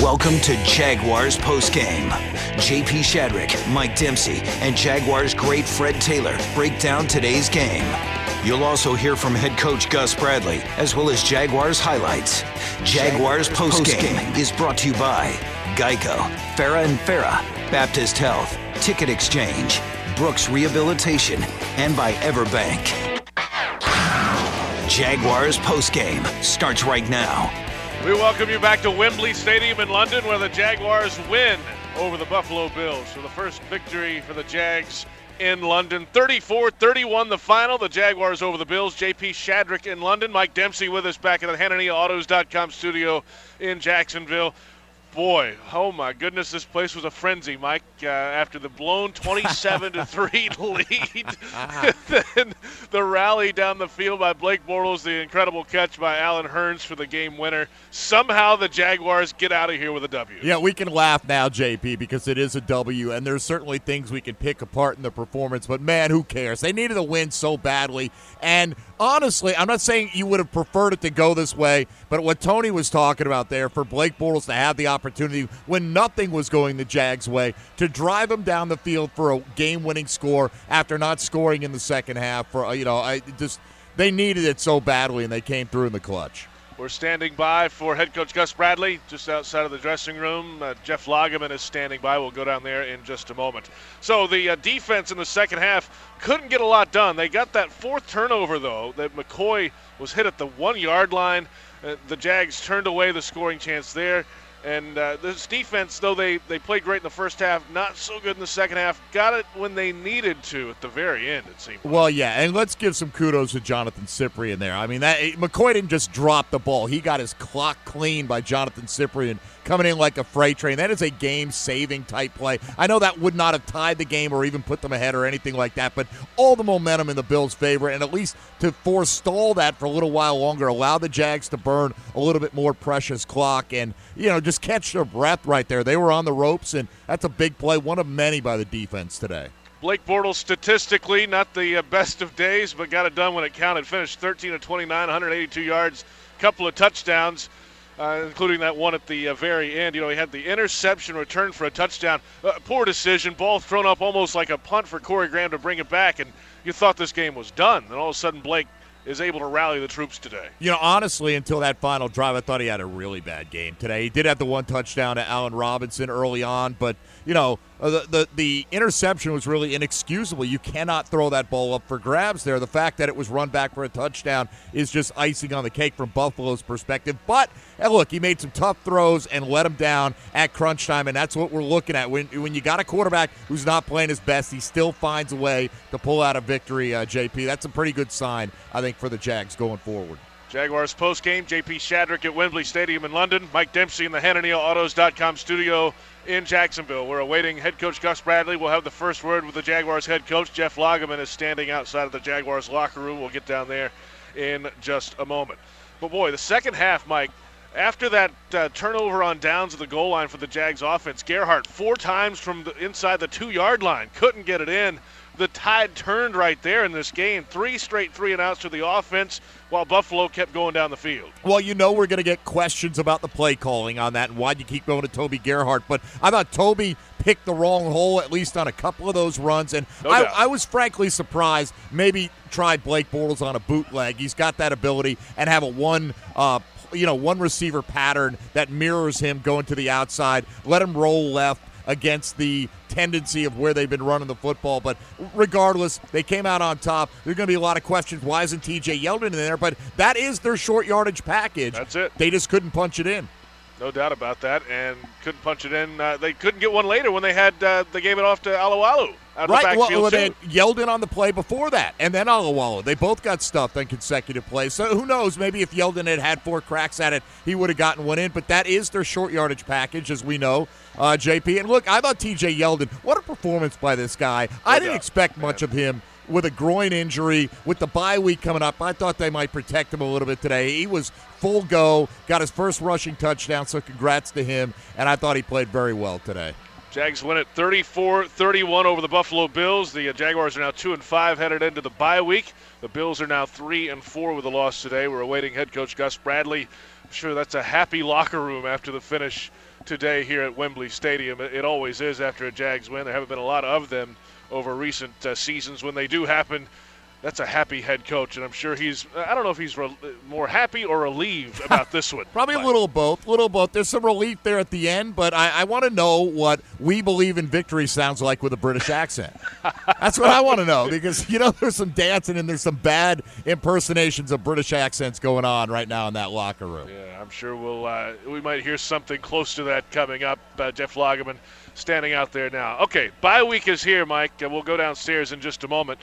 Welcome to Jaguars Postgame. JP Shadrick, Mike Dempsey, and Jaguars great Fred Taylor break down today's game. You'll also hear from head coach Gus Bradley, as well as Jaguars highlights. Jaguars Postgame is brought to you by Geico, Farah & Farah, Baptist Health, Ticket Exchange, Brooks Rehabilitation, and by Everbank. Jaguars Postgame starts right now. We welcome you back to Wembley Stadium in London, where the Jaguars win over the Buffalo Bills for the first victory for the Jags in London. 34-31 the final. The Jaguars over the Bills. JP Shadrick in London. Mike Dempsey with us back at the HannaniaAutos.com studio in Jacksonville. Boy, oh my goodness, this place was a frenzy, Mike, after the blown 27-3 lead. Then the rally down the field by Blake Bortles, the incredible catch by Allen Hurns for the game winner. Somehow the Jaguars get out of here with a W. Yeah, we can laugh now, JP, because it is a W, and there's certainly things we can pick apart in the performance, but man, who cares? They needed a win so badly, and honestly, I'm not saying you would have preferred it to go this way, but what Tony was talking about there, for Blake Bortles to have the opportunity when nothing was going the Jags' way, to drive them down the field for a game-winning score after not scoring in the second half. They needed it so badly, and they came through in the clutch. We're standing by for head coach Gus Bradley, just outside of the dressing room. Jeff Lageman is standing by. We'll go down there in just a moment. So the defense in the second half couldn't get a lot done. They got that fourth turnover, though, that McCoy was hit at the 1-yard line. The Jags turned away the scoring chance there. And this defense, though they played great in the first half, not so good in the second half. Got it when they needed to at the very end, it seemed. Well, yeah, and let's give some kudos to Jonathan Cyprien there. I mean, McCoy didn't just drop the ball. He got his clock cleaned by Jonathan Cyprien, coming in like a freight train. That is a game-saving type play. I know that would not have tied the game or even put them ahead or anything like that, but all the momentum in the Bills' favor, and at least to forestall that for a little while longer, allow the Jags to burn a little bit more precious clock and, just catch their breath right there. They were on the ropes, and that's a big play, one of many by the defense today. Blake Bortles, statistically, not the best of days, but got it done when it counted. Finished 13 of 29, 182 yards, couple of touchdowns, including that one at the very end. He had the interception return for a touchdown. Poor decision, ball thrown up almost like a punt for Corey Graham to bring it back, and you thought this game was done. Then all of a sudden, Blake is able to rally the troops today. Honestly, until that final drive, I thought he had a really bad game today. He did have the one touchdown to Allen Robinson early on, but, the interception was really inexcusable. You cannot throw that ball up for grabs there. The fact that it was run back for a touchdown is just icing on the cake from Buffalo's perspective. But, look, he made some tough throws and let him down at crunch time, and that's what we're looking at. When you got a quarterback who's not playing his best, he still finds a way to pull out a victory, JP. That's a pretty good sign, I think, for the Jags going forward. Jaguars postgame, JP Shadrick at Wembley Stadium in London. Mike Dempsey in the HannaniaAutos.com studio in Jacksonville. We're awaiting head coach Gus Bradley. We'll have the first word with the Jaguars head coach. Jeff Lageman is standing outside of the Jaguars locker room. We'll get down there in just a moment. But, boy, the second half, Mike, after that turnover on downs of the goal line for the Jags offense, Gerhart 4 times from inside the 2-yard line. Couldn't get it in. The tide turned right there in this game. 3 straight 3-and-outs to the offense while Buffalo kept going down the field. Well, we're going to get questions about the play calling on that and why'd you keep going to Toby Gerhart. But I thought Toby picked the wrong hole, at least on a couple of those runs. And I was frankly surprised. Maybe try Blake Bortles on a bootleg. He's got that ability, and have a one receiver pattern that mirrors him going to the outside. Let him roll left against the tendency of where they've been running the football. But regardless, they came out on top. There's going to be a lot of questions. Why isn't TJ Yeldon in there? But that is their short yardage package. That's it. They just couldn't punch it in. No doubt about that, and couldn't punch it in. They couldn't get one later when they gave it off to Alualu out of the backfield. They had Yeldon on the play before that, and then Alualu. They both got stuffed on consecutive plays. So who knows? Maybe if Yeldon had 4 cracks at it, he would have gotten one in. But that is their short yardage package, as we know, JP. And look, I thought TJ Yeldon, what a performance by this guy. I didn't expect much of him. With a groin injury, with the bye week coming up, I thought they might protect him a little bit today. He was full go, got his first rushing touchdown, so congrats to him, and I thought he played very well today. Jags win it 34-31 over the Buffalo Bills. The Jaguars are now 2-5 headed into the bye week. The Bills are now 3-4 with a loss today. We're awaiting head coach Gus Bradley sure that's a happy locker room after the finish today here at Wembley Stadium. It always is after a Jags win. There haven't been a lot of them over recent seasons. When they do happen, that's a happy head coach, and I'm sure I don't know if he's more happy or relieved about this one. Probably a little both. There's some relief there at the end, but I want to know what "we believe in victory" sounds like with a British accent. That's what I want to know, because, there's some dancing and there's some bad impersonations of British accents going on right now in that locker room. Yeah, I'm sure we might hear something close to that coming up. Jeff Lageman standing out there now. Okay, bye week is here, Mike. We'll go downstairs in just a moment.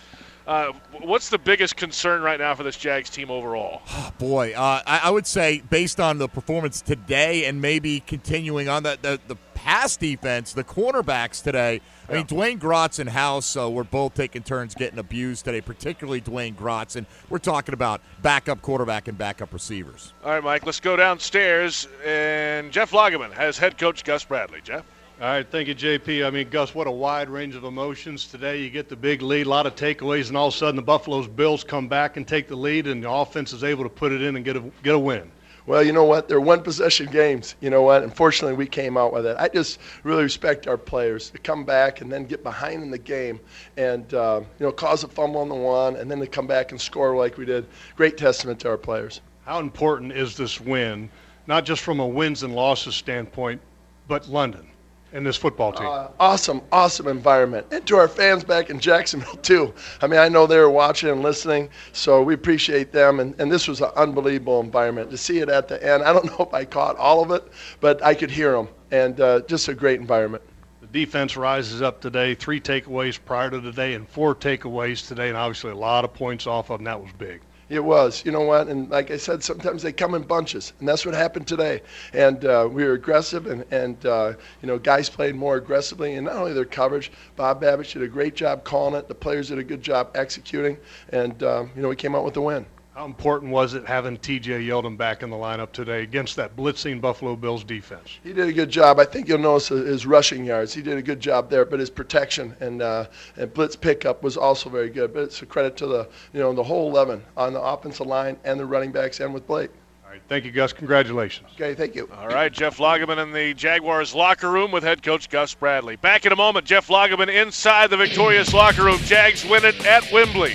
What's the biggest concern right now for this Jags team overall? Oh, boy, I would say based on the performance today and maybe continuing on the pass defense, the cornerbacks today. I mean, Dwayne Grotz and House were both taking turns getting abused today, particularly Dwayne Grotz, and we're talking about backup quarterback and backup receivers. All right, Mike, let's go downstairs, and Jeff Lageman has head coach Gus Bradley. Jeff? All right, thank you, JP. I mean, Gus, what a wide range of emotions today. You get the big lead, a lot of takeaways, and all of a sudden the Buffalo Bills come back and take the lead, and the offense is able to put it in and get a win. Well, you know what? They're one-possession games. You know what? Unfortunately, we came out with it. I just really respect our players to come back and then get behind in the game and, cause a fumble on the one and then to come back and score like we did. Great testament to our players. How important is this win, not just from a wins and losses standpoint, but London and this football team? Awesome environment. And to our fans back in Jacksonville, too. I mean, I know they were watching and listening, so we appreciate them. And this was an unbelievable environment. To see it at the end, I don't know if I caught all of it, but I could hear them. And just a great environment. The defense rises up today, 3 takeaways prior to today and 4 takeaways today, and obviously a lot of points off of them. That was big. It was. You know what? And like I said, sometimes they come in bunches, and that's what happened today. And we were aggressive, and guys played more aggressively. And not only their coverage, Bob Babich did a great job calling it. The players did a good job executing, and we came out with the win. How important was it having T.J. Yeldon back in the lineup today against that blitzing Buffalo Bills defense? He did a good job. I think you'll notice his rushing yards. He did a good job there, but his protection and blitz pickup was also very good. But it's a credit to the whole 11 on the offensive line and the running backs and with Blake. All right, thank you, Gus. Congratulations. Okay, thank you. All right, Jeff Lageman in the Jaguars locker room with head coach Gus Bradley. Back in a moment, Jeff Lageman inside the victorious locker room. Jags win it at Wembley.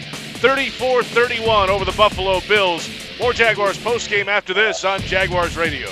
34-31 over the Buffalo Bills. More Jaguars postgame after this on Jaguars Radio.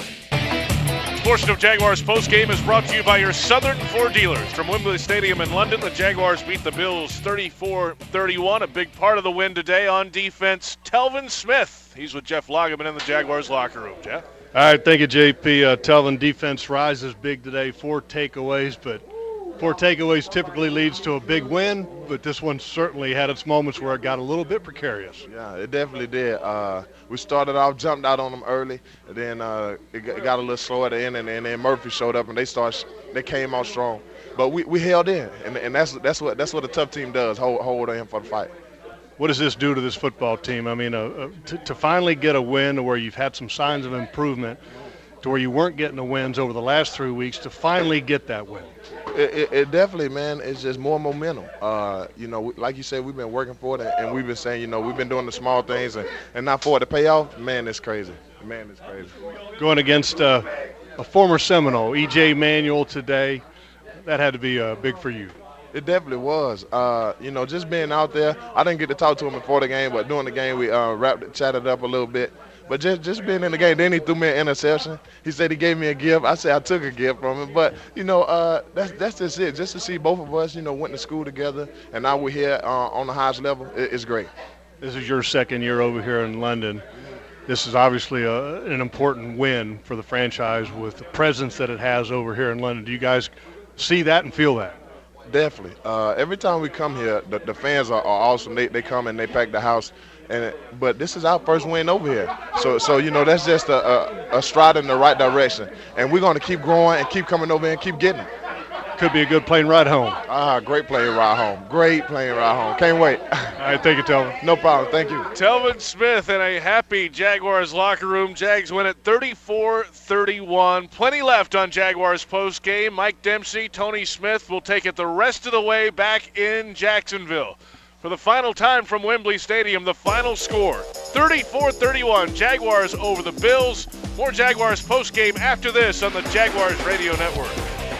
This portion of Jaguars postgame is brought to you by your Southern Ford dealers. From Wembley Stadium in London, the Jaguars beat the Bills 34-31. A big part of the win today on defense, Telvin Smith. He's with Jeff Lageman in the Jaguars locker room. Jeff? All right, thank you, JP. Telvin, defense rises big today, 4 takeaways, but 4 takeaways typically leads to a big win, but this one certainly had its moments where it got a little bit precarious. Yeah, it definitely did. We started off, jumped out on them early, and then it got a little slow at the end, and then Murphy showed up, and they came out strong. But we held in, and that's what a tough team does, hold in for the fight. What does this do to this football team? I mean, to finally get a win where you've had some signs of improvement, to where you weren't getting the wins over the last 3 weeks, to finally get that win. It definitely, man, it's just more momentum. Like you said, we've been working for it, and we've been saying, we've been doing the small things, and not for it to pay off. Man, it's crazy. Going against a former Seminole, E.J. Manuel today, that had to be big for you. It definitely was. Just being out there, I didn't get to talk to him before the game, but during the game we chatted up a little bit. But just being in the game, then he threw me an interception. He said he gave me a gift. I said I took a gift from him. But, that's just it. Just to see both of us, went to school together, and now we're here on the highest level, it's great. This is your second year over here in London. This is obviously an important win for the franchise with the presence that it has over here in London. Do you guys see that and feel that? Definitely. Every time we come here, the fans are awesome. They come and they pack the house. But this is our first win over here. So that's just a stride in the right direction. And we're going to keep growing and keep coming over here and keep getting it. Could be a good plane ride home. Great plane ride home. Great plane ride home. Can't wait. All right, thank you, Telvin. No problem. Thank you. Telvin Smith in a happy Jaguars locker room. Jags win it 34-31. Plenty left on Jaguars postgame. Mike Dempsey, Tony Smith will take it the rest of the way back in Jacksonville. For the final time from Wembley Stadium, the final score, 34-31, Jaguars over the Bills. More Jaguars postgame after this on the Jaguars Radio Network.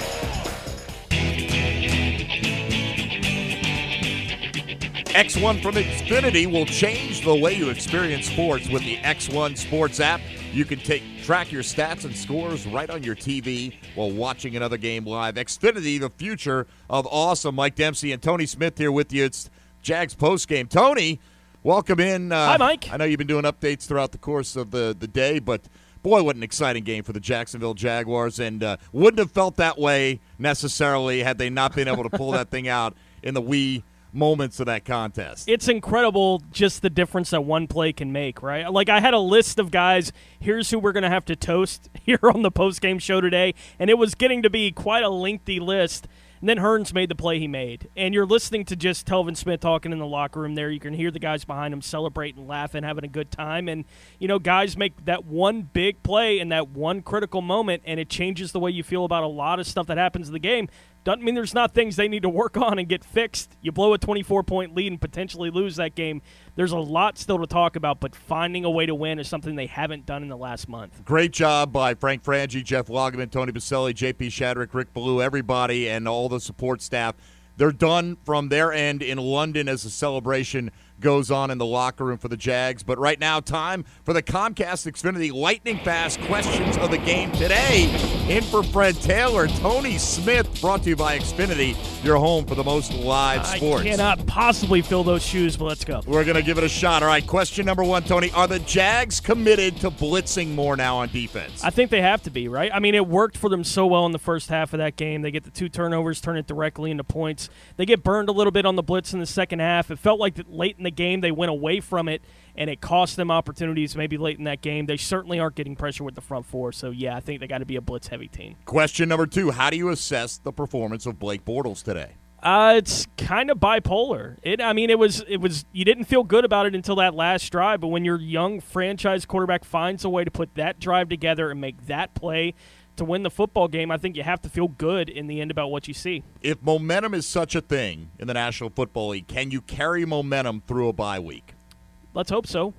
X1 from Xfinity will change the way you experience sports with the X1 Sports app. You can track your stats and scores right on your TV while watching another game live. Xfinity, the future of awesome. Mike Dempsey and Tony Smith here with you. It's Jags postgame. Tony, welcome in. Hi, Mike. I know you've been doing updates throughout the course of the day, but boy, what an exciting game for the Jacksonville Jaguars, and wouldn't have felt that way necessarily had they not been able to pull that thing out in the wee moments of that contest. It's incredible just the difference that one play can make, right? Like, I had a list of guys, here's who we're going to have to toast here on the postgame show today, and it was getting to be quite a lengthy list. And then Hearns made the play he made. And you're listening to just Telvin Smith talking in the locker room there. You can hear the guys behind him celebrating, laughing, having a good time. And, you know, guys make that one big play in that one critical moment, and it changes the way you feel about a lot of stuff that happens in the game. Doesn't mean there's not things they need to work on and get fixed. You blow a 24-point lead and potentially lose that game. There's a lot still to talk about, but finding a way to win is something they haven't done in the last month. Great job by Frank Frangie, Jeff Lageman, Tony Baselli, JP Shadrick, Rick Ballou, everybody, and all the support staff. They're done from their end in London as the celebration goes on in the locker room for the Jags. But right now, time for the Comcast Xfinity lightning-fast questions of the game today. In for Fred Taylor, Tony Smith, brought to you by Xfinity, your home for the most live sports. I cannot possibly fill those shoes, but let's go. We're going to give it a shot. All right, question number one, Tony. Are the Jags committed to blitzing more now on defense? I think they have to be, right? I mean, it worked for them so well in the first half of that game. They get the 2 turnovers, turn it directly into points. They get burned a little bit on the blitz in the second half. It felt like that late in the game they went away from it, and it cost them opportunities maybe late in that game. They certainly aren't getting pressure with the front four, so yeah, I think they got to be a blitz-heavy team. Question number two, how do you assess the performance of Blake Bortles today? It's kind of bipolar. It was. You didn't feel good about it until that last drive, but when your young franchise quarterback finds a way to put that drive together and make that play to win the football game, I think you have to feel good in the end about what you see. If momentum is such a thing in the National Football League, can you carry momentum through a bye week? Let's hope so.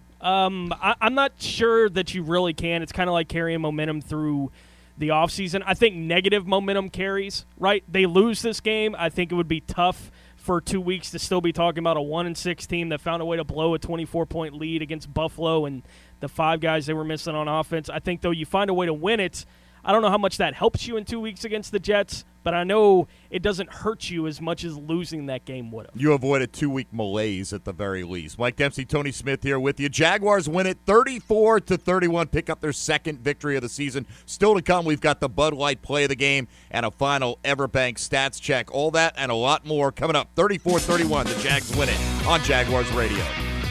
I'm not sure that you really can. It's kind of like carrying momentum through the offseason. I think negative momentum carries, right? They lose this game. I think it would be tough for 2 weeks to still be talking about a 1-6 team that found a way to blow a 24-point lead against Buffalo and the 5 guys they were missing on offense. I think, though, you find a way to win it. I don't know how much that helps you in 2 weeks against the Jets, but I know it doesn't hurt you as much as losing that game would have. You avoid a 2-week malaise at the very least. Mike Dempsey, Tony Smith here with you. Jaguars win it 34-31, pick up their second victory of the season. Still to come, we've got the Bud Light play of the game and a final Everbank stats check. All that and a lot more coming up. 34-31, the Jags win it on Jaguars Radio.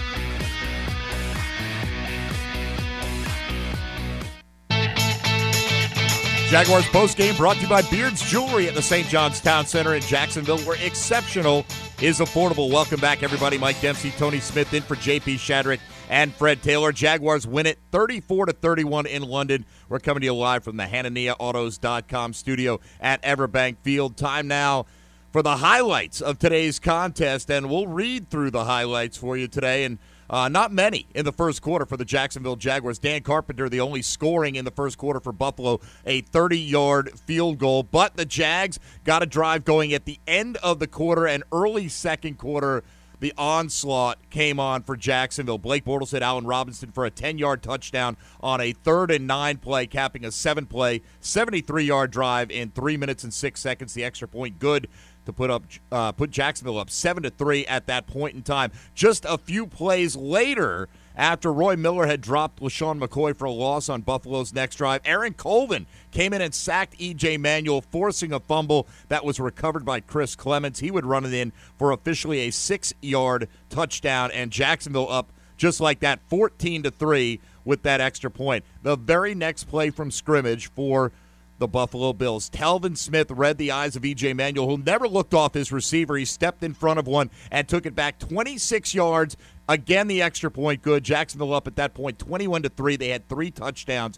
Jaguars postgame brought to you by Beards Jewelry at the St. John's Town Center in Jacksonville, where exceptional is affordable. Welcome back, everybody. Mike Dempsey, Tony Smith in for JP Shadrick and Fred Taylor. Jaguars win it 34-31 in London. We're coming to you live from the HananiahAutos.com studio at Everbank Field. Time now for the highlights of today's contest, and we'll read through the highlights for you today. And not many in the first quarter for the Jacksonville Jaguars. Dan Carpenter, the only scoring in the first quarter for Buffalo, a 30-yard field goal. But the Jags got a drive going at the end of the quarter and early second quarter. The onslaught came on for Jacksonville. Blake Bortles hit Allen Robinson for a 10-yard touchdown on a 3rd and 9 play, capping a 7-play, 73-yard drive in 3 minutes and 6 seconds. The extra point good to put Jacksonville up 7-3 at that point in time. Just a few plays later, after Roy Miller had dropped LaShawn McCoy for a loss on Buffalo's next drive, Aaron Colvin came in and sacked E.J. Manuel, forcing a fumble that was recovered by Chris Clements. He would run it in for officially a 6-yard touchdown, and Jacksonville up just like that, 14-3 with that extra point. The very next play from scrimmage for the Buffalo Bills, Telvin Smith read the eyes of E.J. Manuel, who never looked off his receiver. He stepped in front of one and took it back 26 yards. Again, the extra point good. Jacksonville up at that point 21-3. They had 3 touchdowns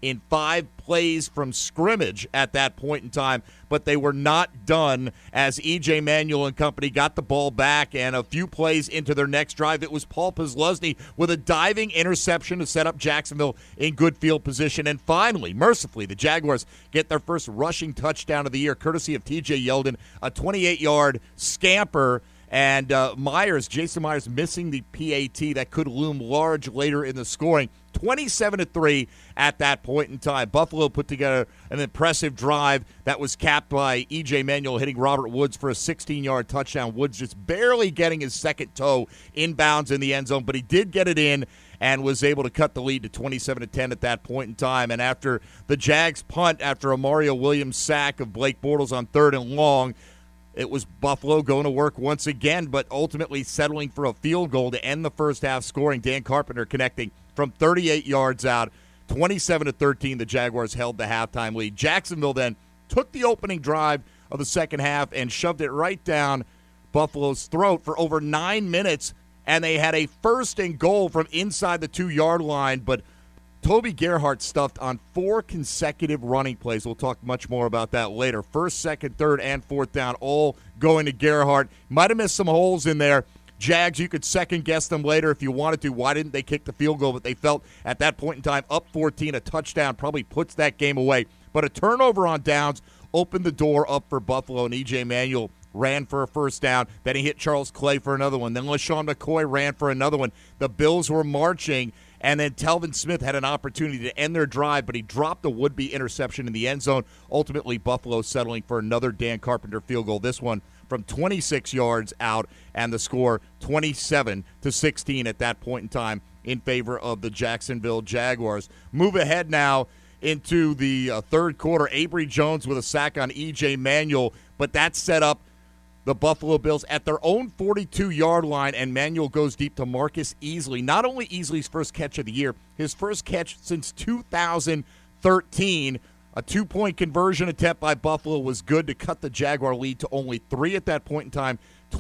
in 5 plays from scrimmage at that point in time, but they were not done as E.J. Manuel and company got the ball back, and a few plays into their next drive, it was Paul Posluszny with a diving interception to set up Jacksonville in good field position. And finally, mercifully, the Jaguars get their first rushing touchdown of the year, courtesy of T.J. Yeldon, a 28-yard scamper. And Jason Myers missing the PAT that could loom large later in the scoring. 27-3 at that point in time. Buffalo put together an impressive drive that was capped by E.J. Manuel hitting Robert Woods for a 16-yard touchdown. Woods just barely getting his second toe inbounds in the end zone, but he did get it in and was able to cut the lead to 27-10 at that point in time. And after the Jags punt after a Mario Williams sack of Blake Bortles on 3rd and long, it was Buffalo going to work once again, but ultimately settling for a field goal to end the first half, scoring. Dan Carpenter connecting from 38 yards out. 27-13, the Jaguars held the halftime lead. Jacksonville then took the opening drive of the second half and shoved it right down Buffalo's throat for over 9 minutes, and they had a 1st and goal from inside the 2-yard line, but Toby Gerhart stuffed on 4 consecutive running plays. We'll talk much more about that later. 1st, 2nd, 3rd, and 4th down all going to Gerhart. Might have missed some holes in there. Jags, you could second-guess them later if you wanted to. Why didn't they kick the field goal? But they felt at that point in time, up 14, a touchdown probably puts that game away. But a turnover on downs opened the door up for Buffalo, and E.J. Manuel ran for a 1st down. Then he hit Charles Clay for another one. Then LaShawn McCoy ran for another one. The Bills were marching. And then Telvin Smith had an opportunity to end their drive, but he dropped a would-be interception in the end zone. Ultimately, Buffalo settling for another Dan Carpenter field goal, this one from 26 yards out, and the score 27-16 at that point in time in favor of the Jacksonville Jaguars. Move ahead now into the third quarter. Avery Jones with a sack on E.J. Manuel, but that set up the Buffalo Bills at their own 42-yard line, and Manuel goes deep to Marcus Easley. Not only Easley's first catch of the year, his first catch since 2013. A 2-point conversion attempt by Buffalo was good to cut the Jaguar lead to only 3 at that point in time,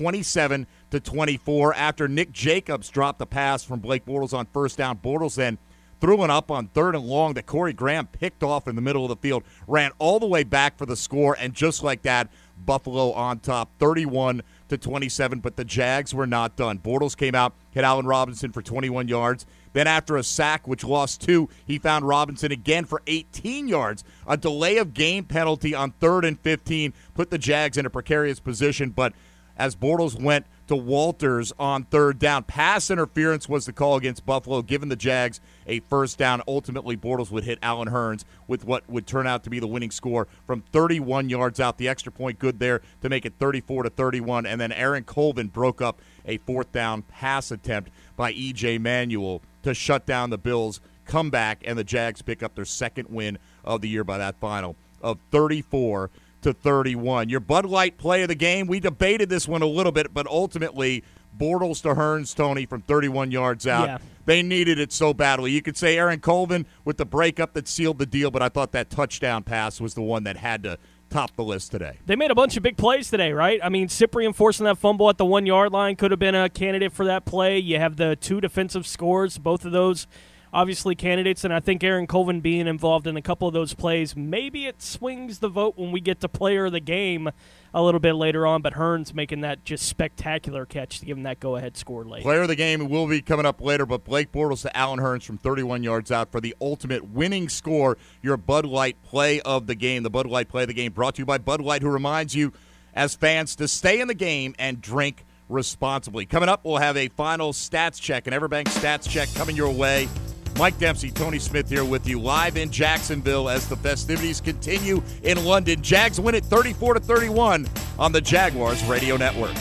27-24. After Nick Jacobs dropped the pass from Blake Bortles on 1st down, Bortles then threw one up on 3rd and long that Corey Graham picked off in the middle of the field, ran all the way back for the score, and just like that, Buffalo on top, 31-27, but the Jags were not done. Bortles came out, hit Allen Robinson for 21 yards. Then after a sack, which lost 2, he found Robinson again for 18 yards. A delay of game penalty on 3rd and 15 put the Jags in a precarious position, but as Bortles went to Walters on 3rd down, pass interference was the call against Buffalo, giving the Jags a 1st down. Ultimately, Bortles would hit Allen Hurns with what would turn out to be the winning score from 31 yards out. The extra point good there to make it 34-31, and then Aaron Colvin broke up a 4th down pass attempt by E.J. Manuel to shut down the Bills' comeback, and the Jags pick up their 2nd win of the year by that final of 34-31. Your Bud Light play of the game, we debated this one a little bit, but ultimately Bortles to Hurns, Tony, from 31 yards out. Yeah. They needed it so badly. You could say Aaron Colvin with the breakup that sealed the deal, but I thought that touchdown pass was the one that had to top the list today. They made a bunch of big plays today, right? I mean, Cyprien forcing that fumble at the 1-yard line could have been a candidate for that play. You have the 2 defensive scores, both of those obviously candidates, and I think Aaron Colvin being involved in a couple of those plays, maybe it swings the vote when we get to player of the game a little bit later on, but Hurns making that just spectacular catch to give him that go-ahead score late. Player of the game will be coming up later, but Blake Bortles to Allen Hurns from 31 yards out for the ultimate winning score, your Bud Light play of the game. The Bud Light play of the game brought to you by Bud Light, who reminds you as fans to stay in the game and drink responsibly. Coming up, we'll have a final stats check, an Everbank stats check coming your way. Mike Dempsey, Tony Smith here with you live in Jacksonville as the festivities continue in London. Jags win it 34-31 on the Jaguars Radio Network.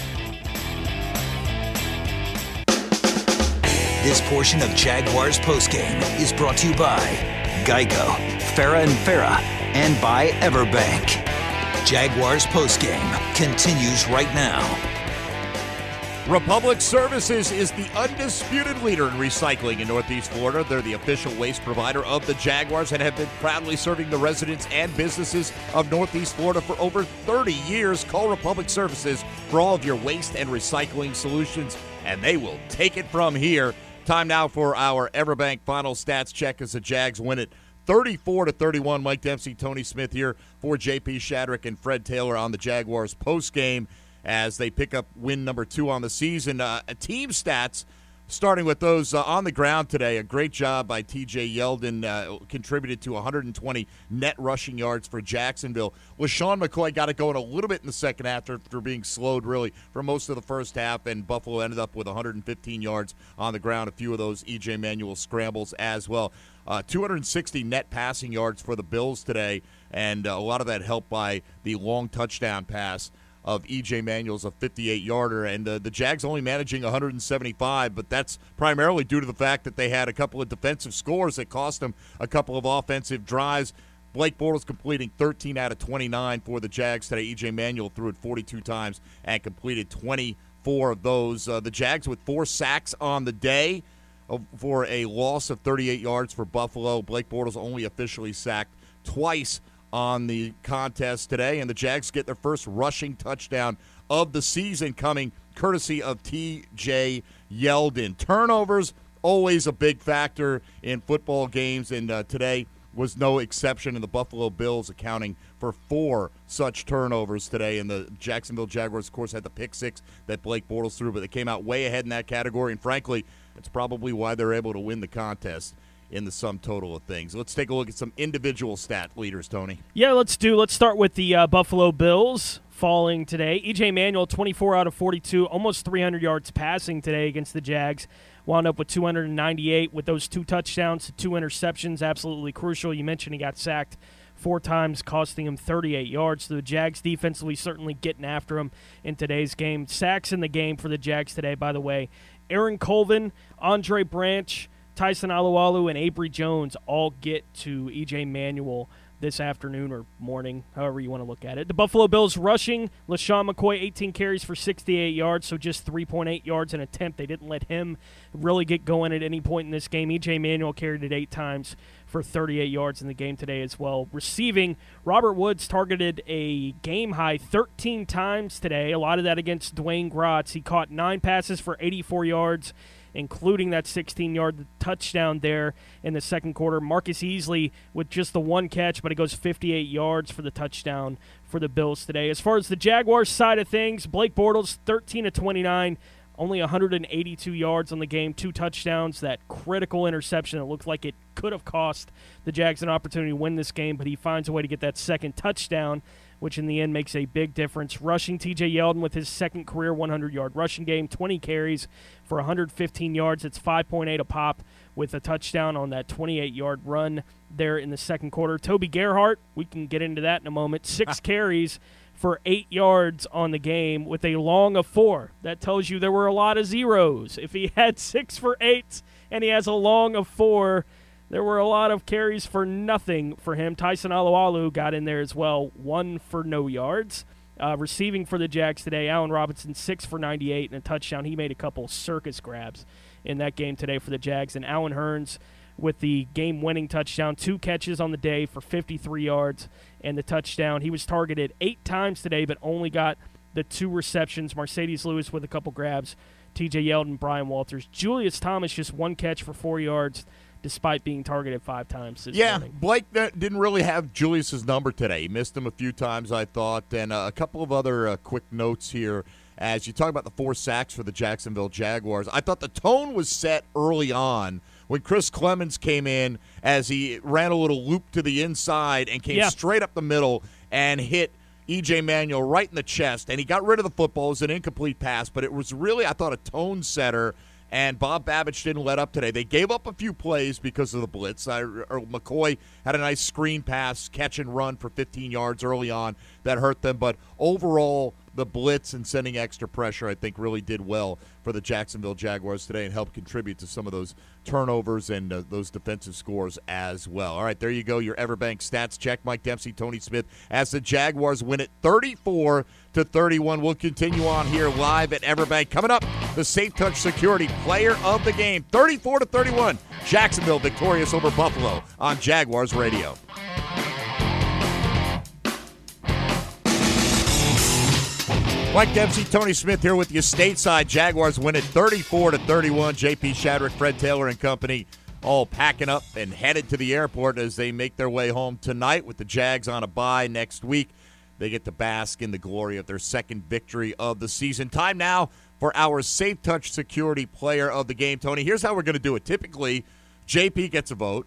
This portion of Jaguars postgame is brought to you by Geico, Farah and Farah, and by Everbank. Jaguars postgame continues right now. Republic Services is the undisputed leader in recycling in Northeast Florida. They're the official waste provider of the Jaguars and have been proudly serving the residents and businesses of Northeast Florida for over 30 years. Call Republic Services for all of your waste and recycling solutions, and they will take it from here. Time now for our Everbank final stats check as the Jags win it 34-31. Mike Dempsey, Tony Smith here for J.P. Shadrick and Fred Taylor on the Jaguars postgame as they pick up win number 2 on the season. Team stats, starting with those on the ground today. A great job by T.J. Yeldon, contributed to 120 net rushing yards for Jacksonville. LeSean McCoy got it going a little bit in the second half after being slowed really for most of the first half, and Buffalo ended up with 115 yards on the ground, a few of those E.J. Manuel scrambles as well. 260 net passing yards for the Bills today, and a lot of that helped by the long touchdown pass of E.J. Manuel's a 58-yarder, and the Jags only managing 175, but that's primarily due to the fact that they had a couple of defensive scores that cost them a couple of offensive drives. Blake Bortles completing 13 out of 29 for the Jags today. E.J. Manuel threw it 42 times and completed 24 of those. The Jags with 4 sacks on the day for a loss of 38 yards for Buffalo. Blake Bortles only officially sacked twice on the contest today, and the Jags get their first rushing touchdown of the season coming courtesy of T.J. Yeldon. Turnovers, always a big factor in football games, and today was no exception, and the Buffalo Bills accounting for 4 such turnovers today. And the Jacksonville Jaguars, of course, had the pick 6 that Blake Bortles threw, but they came out way ahead in that category, and frankly, that's probably why they're able to win the contest in the sum total of things. Let's take a look at some individual stat leaders, Tony. Yeah, let's start with the Buffalo Bills falling today. E.J. Manuel, 24 out of 42, almost 300 yards passing today against the Jags. Wound up with 298 with those 2 touchdowns, 2 interceptions, absolutely crucial. You mentioned he got sacked 4 times, costing him 38 yards. So the Jags defensively certainly getting after him in today's game. Sacks in the game for the Jags today, by the way. Aaron Colvin, Andre Branch, Tyson Alualu, and Avery Jones all get to E.J. Manuel this afternoon or morning, however you want to look at it. The Buffalo Bills rushing, LeSean McCoy, 18 carries for 68 yards, so just 3.8 yards an attempt. They didn't let him really get going at any point in this game. E.J. Manuel carried it 8 times for 38 yards in the game today as well. Receiving, Robert Woods targeted a game-high 13 times today, a lot of that against Dwayne Gratz. He caught 9 passes for 84 yards, including that 16-yard touchdown there in the second quarter. Marcus Easley with just the 1 catch, but it goes 58 yards for the touchdown for the Bills today. As far as the Jaguars side of things, Blake Bortles, 13 of 29, only 182 yards on the game, 2 touchdowns, that critical interception that looked like it could have cost the Jags an opportunity to win this game, but he finds a way to get that second touchdown, which in the end makes a big difference. Rushing, T.J. Yeldon with his second career 100-yard rushing game, 20 carries for 115 yards. It's 5.8 a pop with a touchdown on that 28-yard run there in the second quarter. Toby Gerhart, we can get into that in a moment, 6 carries for 8 yards on the game with a long of 4. That tells you there were a lot of zeros. If he had 6 for 8 and he has a long of 4, there were a lot of carries for nothing for him. Tyson Alualu got in there as well, 1 for no yards. Receiving for the Jags today, Allen Robinson, 6 for 98 and a touchdown. He made a couple circus grabs in that game today for the Jags. And Allen Hurns with the game-winning touchdown, 2 catches on the day for 53 yards and the touchdown. He was targeted 8 times today, but only got the 2 receptions. Mercedes Lewis with a couple grabs. T.J. Yeldon, Brian Walters. Julius Thomas, just 1 catch for 4 yards, despite being targeted 5 times this morning. Blake didn't really have Julius's number today. He missed him a few times, I thought. And a couple of other quick notes here. As you talk about the 4 sacks for the Jacksonville Jaguars, I thought the tone was set early on when Chris Clemens came in as he ran a little loop to the inside and came straight up the middle and hit E.J. Manuel right in the chest. And he got rid of the football. It was an incomplete pass, but it was really, I thought, a tone setter. And Bob Babich didn't let up today. They gave up a few plays because of the blitz. McCoy had a nice screen pass, catch and run for 15 yards early on that hurt them. But overall, the blitz and sending extra pressure, I think, really did well for the Jacksonville Jaguars today and helped contribute to some of those turnovers and those defensive scores as well. All right, there you go, your Everbank stats check. Mike Dempsey, Tony Smith, as the Jaguars win it 34-31. We'll continue on here live at Everbank. Coming up, the Safe Touch Security Player of the Game, 34-31. Jacksonville victorious over Buffalo on Jaguars Radio. Mike Dempsey, Tony Smith here with you stateside. Jaguars win it 34-31. J.P. Shadrick, Fred Taylor and company all packing up and headed to the airport as they make their way home tonight with the Jags on a bye next week. They get to bask in the glory of their second victory of the season. Time now for our Safe Touch Security Player of the Game. Tony, here's how we're going to do it. Typically, JP gets a vote,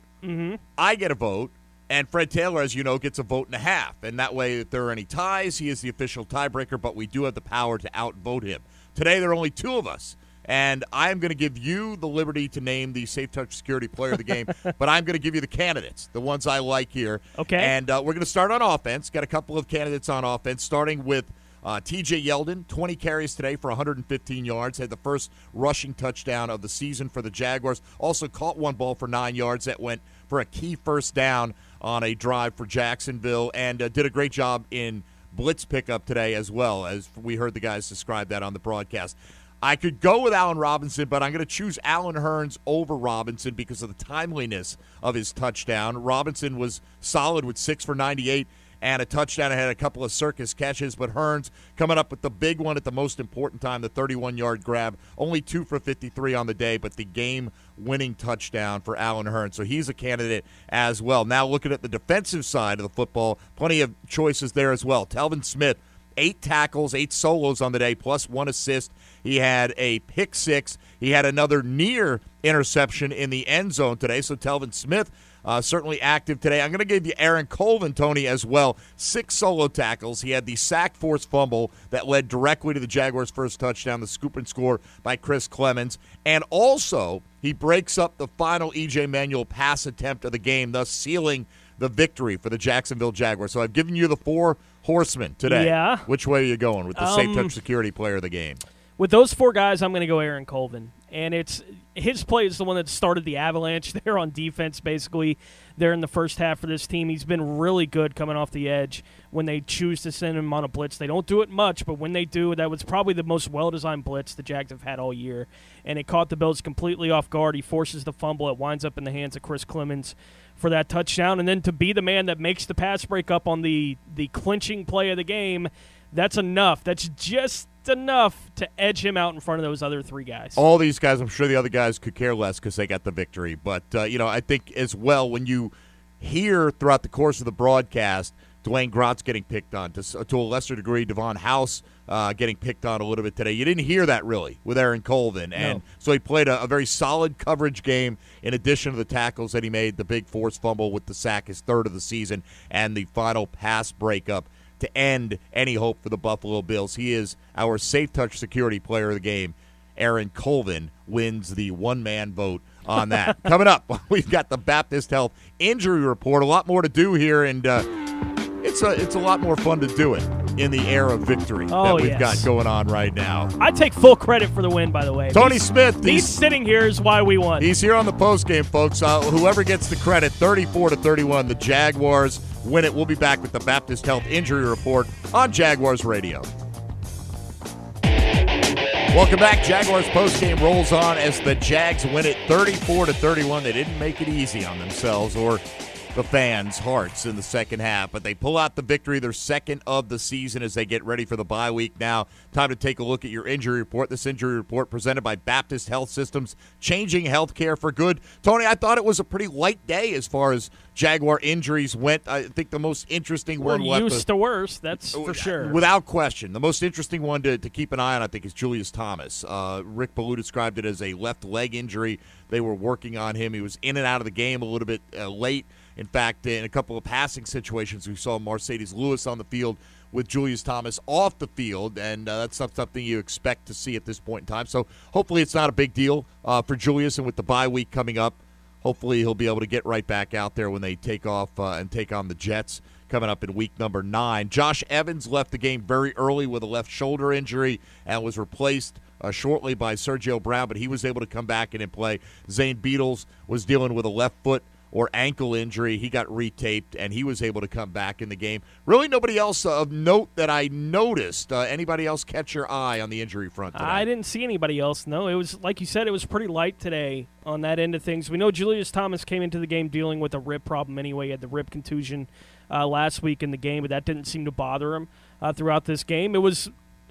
I get a vote, and Fred Taylor, as you know, gets a vote and a half. And that way, if there are any ties, he is the official tiebreaker, but we do have the power to outvote him. Today, there are only two of us. And I'm going to give you the liberty to name the Safe Touch Security Player of the Game, but I'm going to give you the candidates, the ones I like here. Okay. And we're going to start on offense. Got a couple of candidates on offense, starting with T.J. Yeldon, 20 carries today for 115 yards, had the first rushing touchdown of the season for the Jaguars. Also caught one ball for 9 yards that went for a key first down on a drive for Jacksonville, and did a great job in blitz pickup today as well, as we heard the guys describe that on the broadcast. I could go with Allen Robinson, but I'm going to choose Allen Hurns over Robinson because of the timeliness of his touchdown. Robinson was solid with 6 for 98 and a touchdown. Had a couple of circus catches, but Hurns coming up with the big one at the most important time, the 31-yard grab. Only 2 for 53 on the day, but the game-winning touchdown for Allen Hurns. So he's a candidate as well. Now looking at the defensive side of the football, plenty of choices there as well. Telvin Smith, 8 tackles, 8 solos on the day, plus 1 assist. He had a pick 6. He had another near interception in the end zone today. So Telvin Smith certainly active today. I'm going to give you Aaron Colvin, Tony, as well. 6 solo tackles. He had the sack force fumble that led directly to the Jaguars' first touchdown, the scoop and score by Chris Clemens. And also, he breaks up the final E.J. Manuel pass attempt of the game, thus sealing the victory for the Jacksonville Jaguars. So I've given you the 4 horsemen today. Yeah. Which way are you going with the Safe Touch Security Player of the Game? With those 4 guys, I'm going to go Aaron Colvin. And his play is the one that started the avalanche there on defense, basically, there in the first half for this team. He's been really good coming off the edge when they choose to send him on a blitz. They don't do it much, but when they do, that was probably the most well-designed blitz the Jags have had all year. And it caught the Bills completely off guard. He forces the fumble. It winds up in the hands of Chris Clemens for that touchdown. And then to be the man that makes the pass breakup on the clinching play of the game, that's enough. That's just enough to edge him out in front of those other 3 guys. All these guys, I'm sure the other guys could care less because they got the victory. But, I think as well when you hear throughout the course of the broadcast Dwayne Grotz getting picked on, to a lesser degree Devon House getting picked on a little bit today. You didn't hear that really with Aaron Colvin. And so he played a very solid coverage game in addition to the tackles that he made, the big forced fumble with the sack, his 3rd of the season, and the final pass breakup to end any hope for the Buffalo Bills. He is our Safe Touch Security Player of the Game. Aaron Colvin wins the one-man vote on that. Coming up, we've got the Baptist Health Injury Report. A lot more to do here, and it's a lot more fun to do it in the era of victory that we've got going on right now. I take full credit for the win, by the way. Tony Smith. He's sitting here is why we won. He's here on the postgame, folks. Whoever gets the credit, 34-31, the Jaguars win it. We'll be back with the Baptist Health Injury Report on Jaguars Radio. Welcome back. Jaguars postgame rolls on as the Jags win it 34-31. They didn't make it easy on themselves or the fans' hearts in the second half, but they pull out the victory, their 2nd of the season as they get ready for the bye week. Now, time to take a look at your injury report. This injury report presented by Baptist Health Systems, changing healthcare for good. Tony, I thought it was a pretty light day as far as Jaguar injuries went. I think the most interesting one We're used to worse, that's for sure. Without question. The most interesting one to keep an eye on, I think, is Julius Thomas. Rick Ballou described it as a left leg injury. They were working on him. He was in and out of the game a little bit late. In fact, in a couple of passing situations, we saw Mercedes Lewis on the field with Julius Thomas off the field, and that's not something you expect to see at this point in time. So hopefully it's not a big deal for Julius, and with the bye week coming up, hopefully he'll be able to get right back out there when they take off and take on the Jets coming up in week number 9. Josh Evans left the game very early with a left shoulder injury and was replaced shortly by Sergio Brown, but he was able to come back in and play. Zane Beadles was dealing with a left foot or ankle injury. He got retaped, and he was able to come back in the game. Really nobody else of note that I noticed. Anybody else catch your eye on the injury front today? I didn't see anybody else, no. It was, like you said, it was pretty light today on that end of things. We know Julius Thomas came into the game dealing with a rib problem anyway. He had the rib contusion last week in the game, but that didn't seem to bother him throughout this game. It was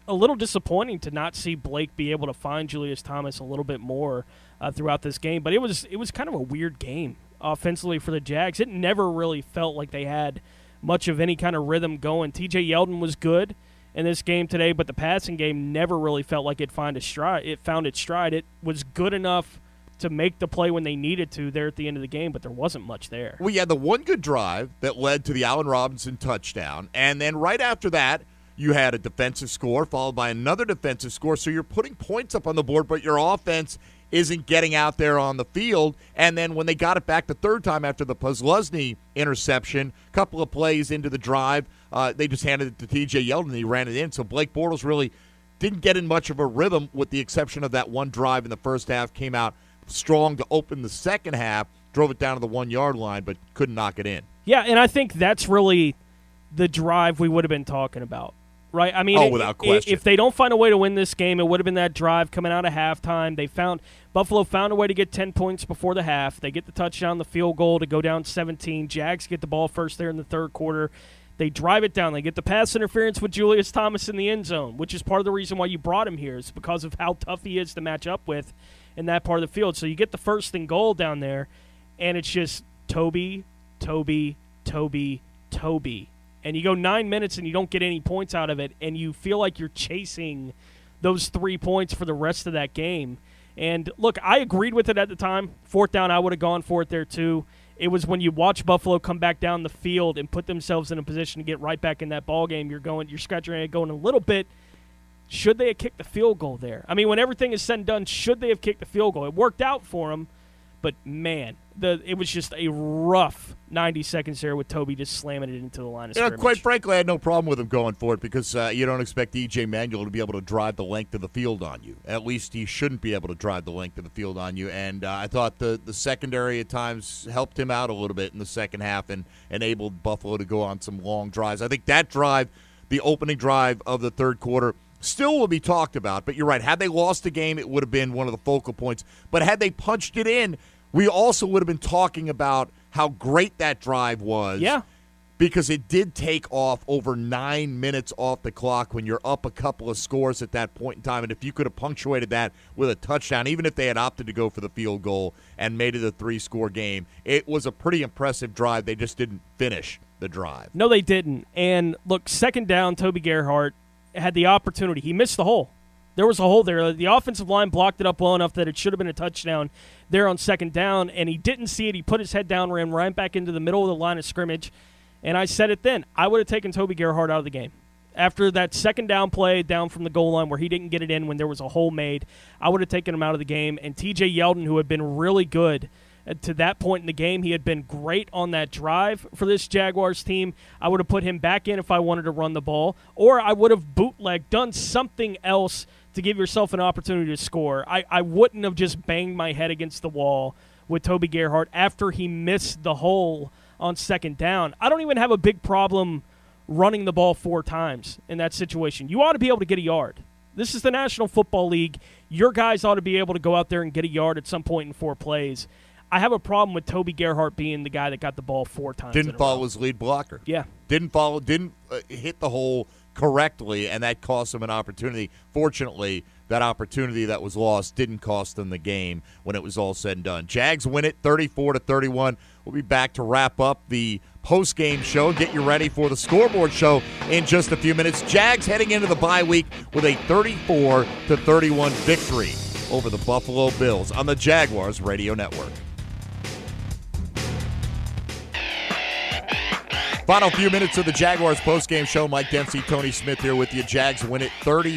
a little disappointing to not see Blake be able to find Julius Thomas a little bit more throughout this game. But it was kind of a weird game offensively for the Jags. It never really felt like they had much of any kind of rhythm going. T.J. Yeldon was good in this game today, but the passing game never really felt like it found its stride. It was good enough to make the play when they needed to there at the end of the game, but there wasn't much there. We had the one good drive that led to the Allen Robinson touchdown, and then right after that, you had a defensive score followed by another defensive score, so you're putting points up on the board, but your offense isn't getting out there on the field. And then when they got it back the third time after the Posluszny interception, a couple of plays into the drive, they just handed it to T.J. Yeldon and he ran it in. So Blake Bortles really didn't get in much of a rhythm with the exception of that one drive in the first half. Came out strong to open the second half, drove it down to the 1 yard line, but couldn't knock it in. Yeah, and I think that's really the drive we would have been talking about. Right, I mean, without question. If they don't find a way to win this game, it would have been that drive coming out of halftime. Buffalo found a way to get 10 points before the half. They get the touchdown, the field goal to go down 17. Jags get the ball first there in the third quarter. They drive it down. They get the pass interference with Julius Thomas in the end zone, which is part of the reason why you brought him here. Is because of how tough he is to match up with in that part of the field. So you get the first and goal down there, and it's just Toby. And you go 9 minutes and you don't get any points out of it, and you feel like you're chasing those 3 points for the rest of that game. And, look, I agreed with it at the time. Fourth down, I would have gone for it there too. It was when you watch Buffalo come back down the field and put themselves in a position to get right back in that ball game, you're scratching your head going a little bit, should they have kicked the field goal there? I mean, when everything is said and done, should they have kicked the field goal? It worked out for them, but, man, it was just a rough 90 seconds there with Toby just slamming it into the line of scrimmage. Quite frankly, I had no problem with him going for it because you don't expect E.J. Manuel to be able to drive the length of the field on you. At least he shouldn't be able to drive the length of the field on you. And I thought the secondary at times helped him out a little bit in the second half and enabled Buffalo to go on some long drives. I think that drive, the opening drive of the third quarter, still will be talked about. But you're right. Had they lost the game, it would have been one of the focal points. But had they punched it in, we also would have been talking about how great that drive was. Yeah. Because it did take off over 9 minutes off the clock when you're up a couple of scores at that point in time. And if you could have punctuated that with a touchdown, even if they had opted to go for the field goal and made it a 3-score game, it was a pretty impressive drive. They just didn't finish the drive. No, they didn't. And, look, second down, Toby Gerhart had the opportunity. He missed the hole. There was a hole there. The offensive line blocked it up well enough that it should have been a touchdown there on second down, and he didn't see it. He put his head down, ran right back into the middle of the line of scrimmage, and I said it then. I would have taken Toby Gerhart out of the game. After that second down play down from the goal line where he didn't get it in when there was a hole made, I would have taken him out of the game. And T.J. Yeldon, who had been really good to that point in the game, he had been great on that drive for this Jaguars team. I would have put him back in if I wanted to run the ball, or I would have bootlegged, done something else to give yourself an opportunity to score. I wouldn't have just banged my head against the wall with Toby Gerhart after he missed the hole on second down. I don't even have a big problem running the ball 4 times in that situation. You ought to be able to get a yard. This is the National Football League. Your guys ought to be able to go out there and get a yard at some point in 4 plays. I have a problem with Toby Gerhart being the guy that got the ball 4 times. Didn't follow his lead blocker. Yeah. Didn't hit the hole correctly, and that cost them an opportunity. Fortunately, that opportunity that was lost didn't cost them the game when it was all said and done. Jags win it 34-31. We'll be back to wrap up the post-game show. Get you ready for the scoreboard show in just a few minutes. Jags heading into the bye week with a 34-31 victory over the Buffalo Bills on the Jaguars Radio Network. Final few minutes of the Jaguars postgame show. Mike Dempsey, Tony Smith here with you. Jags win it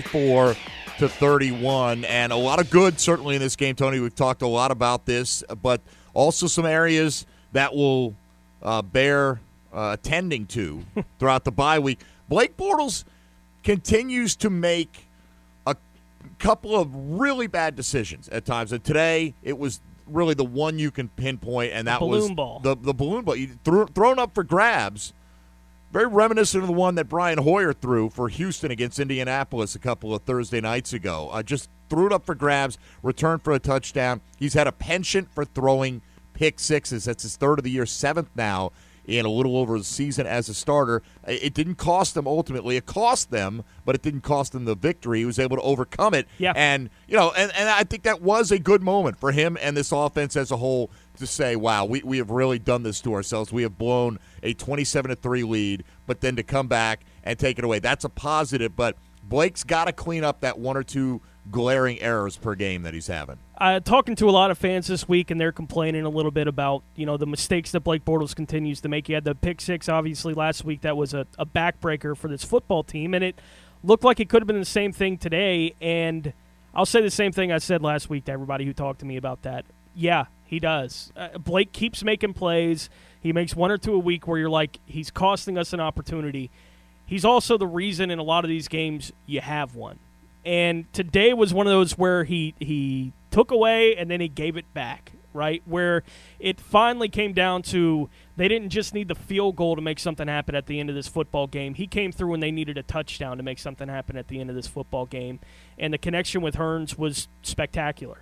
34-31, and a lot of good certainly in this game, Tony. We've talked a lot about this, but also some areas that will bear attending to throughout the bye week. Blake Bortles continues to make a couple of really bad decisions at times, and today it was really the one you can pinpoint, and that was the balloon ball. Thrown up for grabs. Very reminiscent of the one that Brian Hoyer threw for Houston against Indianapolis a couple of Thursday nights ago. Just threw it up for grabs, returned for a touchdown. He's had a penchant for throwing pick sixes. That's his 3rd of the year, 7th now in a little over a season as a starter. It didn't cost them ultimately. It cost them, but it didn't cost them the victory. He was able to overcome it. Yeah. And, and I think that was a good moment for him and this offense as a whole to say, wow, we have really done this to ourselves. We have blown a 27-3 lead, but then to come back and take it away. That's a positive, but Blake's got to clean up that one or two glaring errors per game that he's having. Talking to a lot of fans this week, and they're complaining a little bit about the mistakes that Blake Bortles continues to make. He had the pick six, obviously, last week. That was a backbreaker for this football team, and it looked like it could have been the same thing today. And I'll say the same thing I said last week to everybody who talked to me about that. Yeah, he does. Blake keeps making plays. He makes one or two a week where you're like, he's costing us an opportunity. He's also the reason in a lot of these games you have one. And today was one of those where he took away and then he gave it back, right? Where it finally came down to they didn't just need the field goal to make something happen at the end of this football game. He came through when they needed a touchdown to make something happen at the end of this football game. And the connection with Hearns was spectacular.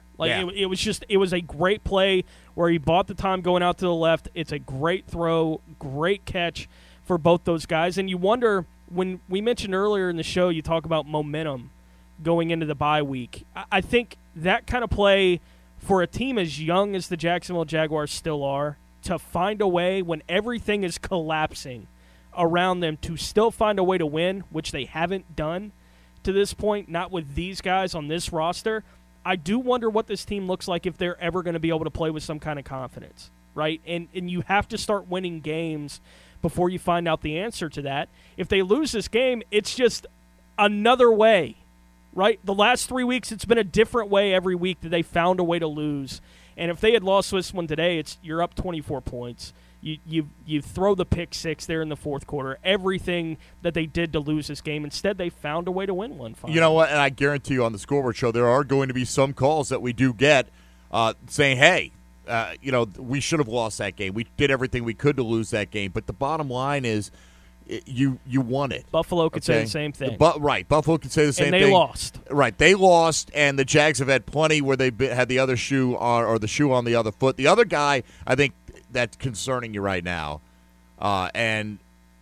It was a great play where he bought the time going out to the left. It's a great throw, great catch for both those guys. And you wonder, when we mentioned earlier in the show, you talk about momentum going into the bye week. I think that kind of play for a team as young as the Jacksonville Jaguars still are, to find a way when everything is collapsing around them to still find a way to win, which they haven't done to this point, not with these guys on this roster. I do wonder what this team looks like if they're ever going to be able to play with some kind of confidence, right? And you have to start winning games before you find out the answer to that. If they lose this game, it's just another way, right? The last 3 weeks, it's been a different way every week that they found a way to lose. And if they had lost this one today, you're up 24 points. You throw the pick six there in the fourth quarter. Everything that they did to lose this game. Instead, they found a way to win one. Finally. You know what? And I guarantee you on the Scoreboard Show, there are going to be some calls that we do get saying, hey, we should have lost that game. We did everything we could to lose that game. But the bottom line is you won it. Buffalo could say the same thing. Right. Buffalo could say the same thing. And they lost. Right. They lost, and the Jags have had plenty where they had the other shoe on, or the shoe on the other foot. The other guy, I think, that's concerning you right now. And,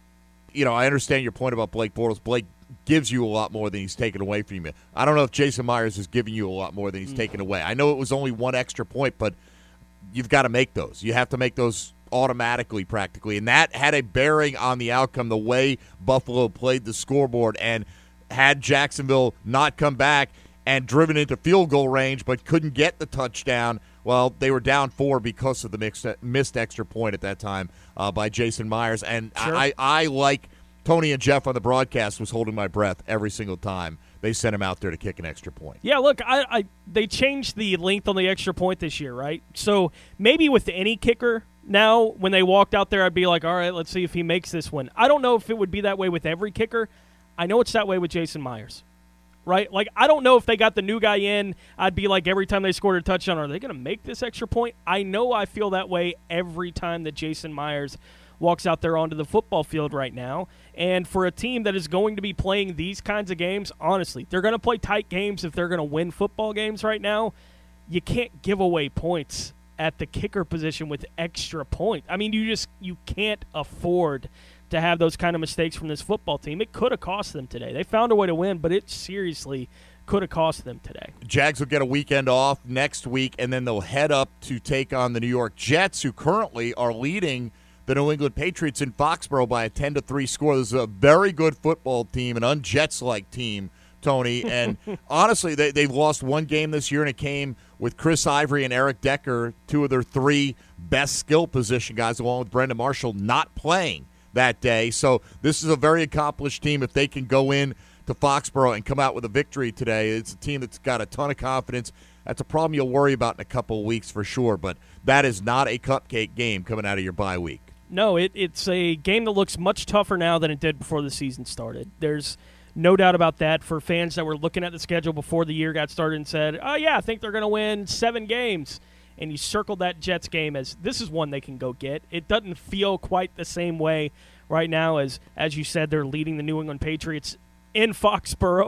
I understand your point about Blake Bortles. Blake gives you a lot more than he's taken away from you. I don't know if Jason Myers is giving you a lot more than he's taken away. I know it was only one extra point, but you've got to make those. You have to make those automatically practically, and that had a bearing on the outcome, the way Buffalo played the scoreboard. And had Jacksonville not come back and driven into field goal range but couldn't get the touchdown, well, they were down 4 because of the missed extra point at that time by Jason Myers. And sure. I like Tony and Jeff on the broadcast was holding my breath every single time they sent him out there to kick an extra point. Yeah, look, they changed the length on the extra point this year, right? So maybe with any kicker now, when they walked out there, I'd be like, all right, let's see if he makes this one. I don't know if it would be that way with every kicker. I know it's that way with Jason Myers, right? Like, I don't know if they got the new guy in, I'd be like, every time they scored a touchdown, are they going to make this extra point? I know I feel that way every time that Jason Myers walks out there onto the football field right now. And for a team that is going to be playing these kinds of games, honestly, they're going to play tight games if they're going to win football games right now. You can't give away points at the kicker position with extra point. I mean, you can't afford to have those kind of mistakes from this football team. It could have cost them today. They found a way to win, but it seriously could have cost them today. Jags will get a weekend off next week, and then they'll head up to take on the New York Jets, who currently are leading the New England Patriots in Foxborough by a 10-3 score. This is a very good football team, an un-Jets-like team, Tony. And honestly, they've lost one game this year, and it came with Chris Ivory and Eric Decker, two of their 3 best skill position guys, along with Brendan Marshall, not playing that day. So this is a very accomplished team. If they can go in to Foxborough and come out with a victory today, it's a team that's got a ton of confidence. That's a problem you'll worry about in a couple of weeks for sure, but that is not a cupcake game coming out of your bye week. No, it's a game that looks much tougher now than it did before the season started. There's no doubt about that. For fans that were looking at the schedule before the year got started and said, oh, yeah, I think they're going to win 7 games, and you circled that Jets game as this is one they can go get. It doesn't feel quite the same way right now as you said, they're leading the New England Patriots in Foxborough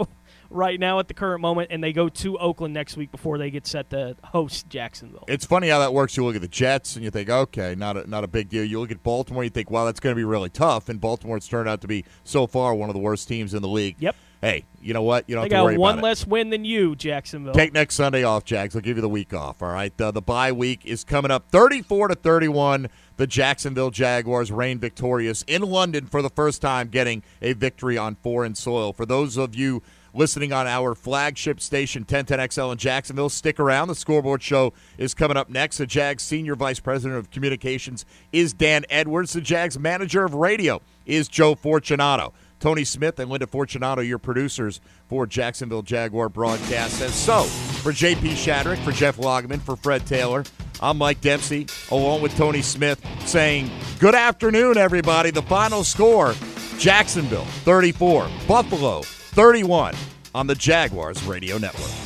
right now at the current moment, and they go to Oakland next week before they get set to host Jacksonville. It's funny how that works. You look at the Jets, and you think, okay, not a big deal. You look at Baltimore, you think, wow, that's going to be really tough, and Baltimore's turned out to be, so far, one of the worst teams in the league. Yep. Hey, you know what? You don't have to worry about it. They got one less win than you, Jacksonville. Take next Sunday off, Jags. I'll give you the week off, all right? The bye week is coming up 34-31. The Jacksonville Jaguars reign victorious in London for the first time, getting a victory on foreign soil. For those of you listening on our flagship station, 1010XL in Jacksonville, stick around. The Scoreboard Show is coming up next. The Jags Senior Vice President of Communications is Dan Edwards. The Jags Manager of Radio is Joe Fortunato. Tony Smith and Linda Fortunato, your producers for Jacksonville Jaguar broadcast. And so, for J.P. Shadrick, for Jeff Lageman, for Fred Taylor, I'm Mike Dempsey, along with Tony Smith, saying good afternoon, everybody. The final score, Jacksonville 34, Buffalo 31 on the Jaguars Radio Network.